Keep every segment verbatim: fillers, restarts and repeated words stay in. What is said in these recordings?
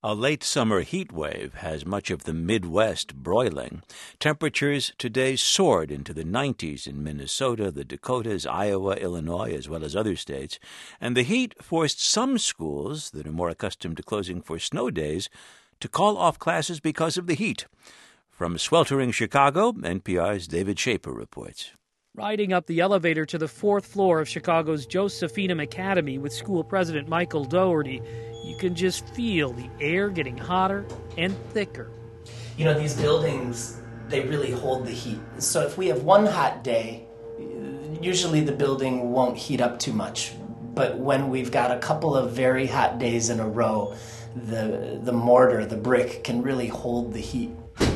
A late summer heat wave has much of the Midwest broiling. Temperatures today soared into the nineties in Minnesota, the Dakotas, Iowa, Illinois, as well as other states, and the heat forced some schools that are more accustomed to closing for snow days to call off classes because of the heat. From sweltering Chicago, N P R's David Schaper reports. Riding up the elevator to the fourth floor of Chicago's Josephinum Academy with school president Michael Dougherty, you can just feel the air getting hotter and thicker. You know, these buildings, they really hold the heat. So if we have one hot day, usually the building won't heat up too much. But when we've got a couple of very hot days in a row, the the mortar, the brick, can really hold the heat.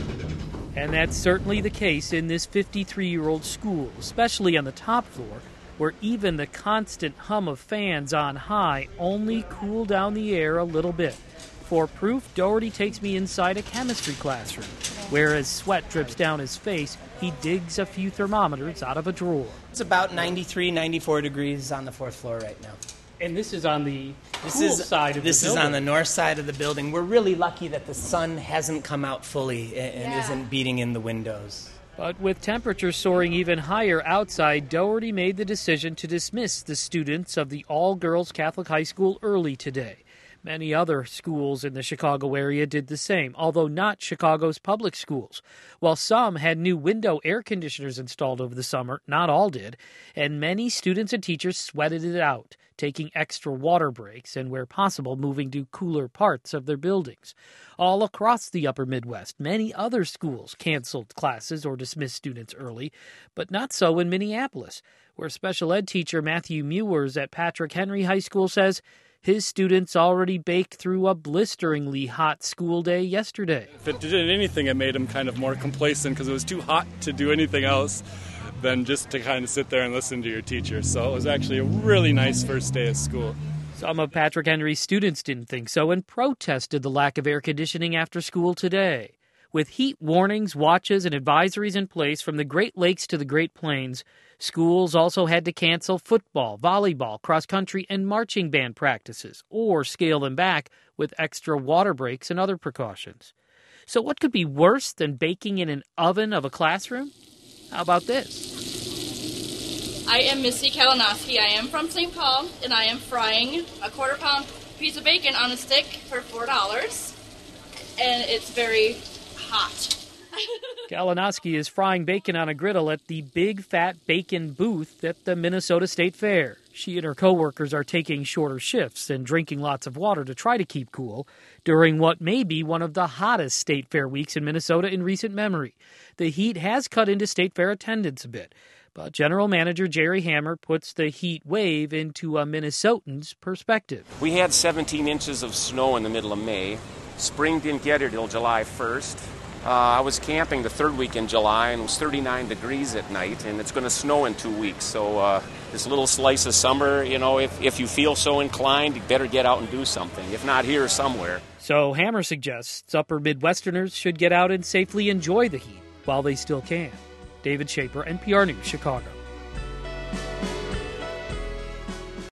And that's certainly the case in this fifty-three-year-old school, especially on the top floor, where even the constant hum of fans on high only cool down the air a little bit. For proof, Dougherty takes me inside a chemistry classroom, where as sweat drips down his face, he digs a few thermometers out of a drawer. It's about ninety-three, ninety-four degrees on the fourth floor right now. And this is on the this cool is, side of this the building. This is on the north side of the building. We're really lucky that the sun hasn't come out fully and, and yeah. isn't beating in the windows. But with temperatures soaring even higher outside, Dougherty made the decision to dismiss the students of the all-girls Catholic high school early today. Many other schools in the Chicago area did the same, although not Chicago's public schools. While some had new window air conditioners installed over the summer, not all did, and many students and teachers sweated it out, taking extra water breaks and, where possible, moving to cooler parts of their buildings. All across the upper Midwest, many other schools canceled classes or dismissed students early, but not so in Minneapolis, where special ed teacher Matthew Mewers at Patrick Henry High School says his students already baked through a blisteringly hot school day yesterday. If it did anything, it made them kind of more complacent because it was too hot to do anything else than just to kind of sit there and listen to your teacher. So it was actually a really nice first day of school. Some of Patrick Henry's students didn't think so and protested the lack of air conditioning after school today. With heat warnings, watches, and advisories in place from the Great Lakes to the Great Plains, schools also had to cancel football, volleyball, cross-country, and marching band practices, or scale them back with extra water breaks and other precautions. So what could be worse than baking in an oven of a classroom? How about this? I am Missy Kalinowski. I am from Saint Paul, and I am frying a quarter-pound piece of bacon on a stick for four dollars, and it's very hot. Kalinowski is frying bacon on a griddle at the Big Fat Bacon booth at the Minnesota State Fair. She and her coworkers are taking shorter shifts and drinking lots of water to try to keep cool during what may be one of the hottest State Fair weeks in Minnesota in recent memory. The heat has cut into State Fair attendance a bit, but General Manager Jerry Hammer puts the heat wave into a Minnesotan's perspective. We had seventeen inches of snow in the middle of May. Spring didn't get here till July first. Uh, I was camping the third week in July, and it was thirty-nine degrees at night, and it's going to snow in two weeks. So uh, this little slice of summer, you know, if, if you feel so inclined, you better get out and do something, if not here, somewhere. So Hammer suggests upper Midwesterners should get out and safely enjoy the heat while they still can. David Schaper, N P R News, Chicago.